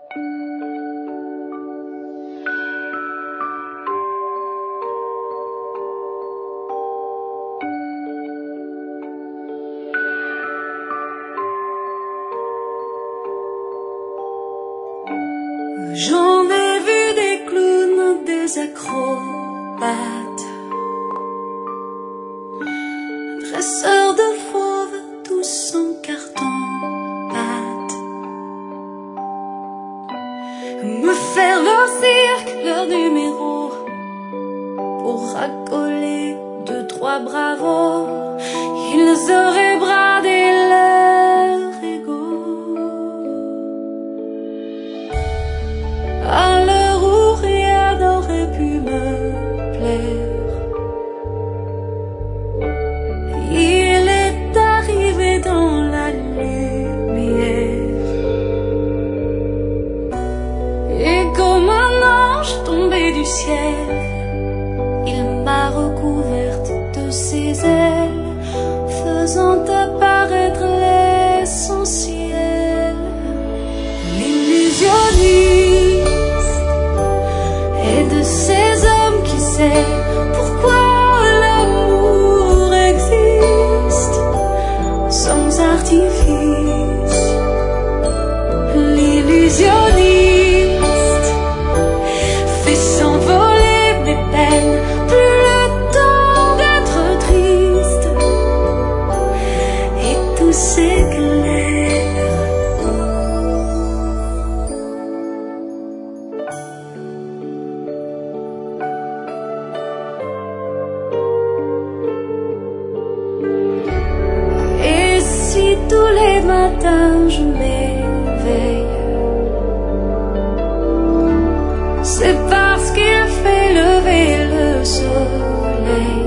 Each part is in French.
J'en ai vu des clowns, des acrobates, dresseurs de fauves, tous en carton-pâte, me faire leur cirque, leur numéro, pour racoler deux, trois bravos. Ils auraient bradé leur ego. À l'heure où rien n'aurait pu me plaire, il est arrivé dans la lumière, et comme un ange tombé du ciel, il m'a recouverte de ses ailes, faisant apparaître l'essentiel. L'illusionniste est de ces hommes qui sait pourquoi l'amour existe sans artifice. L'illusionniste fait s'envoler mes peines, plus le temps d'être triste, et tout s'éclaire. Et si tous les matins je m'éveille, c'est parce qu'il fait lever le soleil.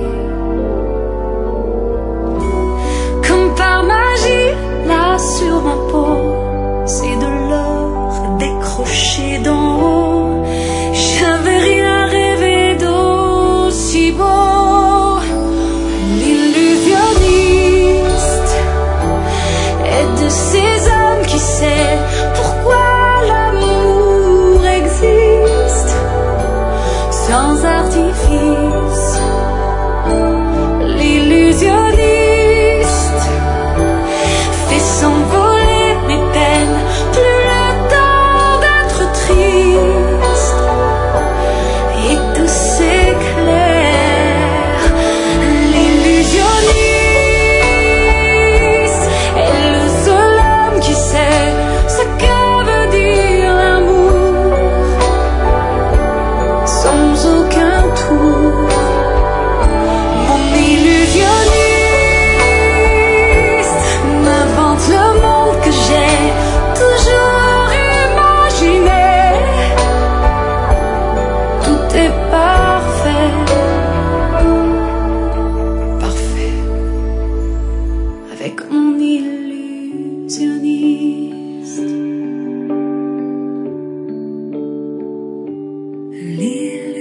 Comme par magie, là sur ma peau, c'est de l'or décroché d'en haut. J'avais rien rêvé d'aussi beau. L'illusionniste est de ces hommes qui sait pourquoi l'amour existe sans artifice. L'illusionniste fait s'envoler mes peines, plus le temps d'être triste, et tout s'éclaire. L'illusionniste est le seul homme qui sait ce que veut dire l'amour sans aucun tour. Mon illusionniste m'invente le monde que j'ai toujours imaginé. Tout est parfait, parfait, avec mon illusionniste.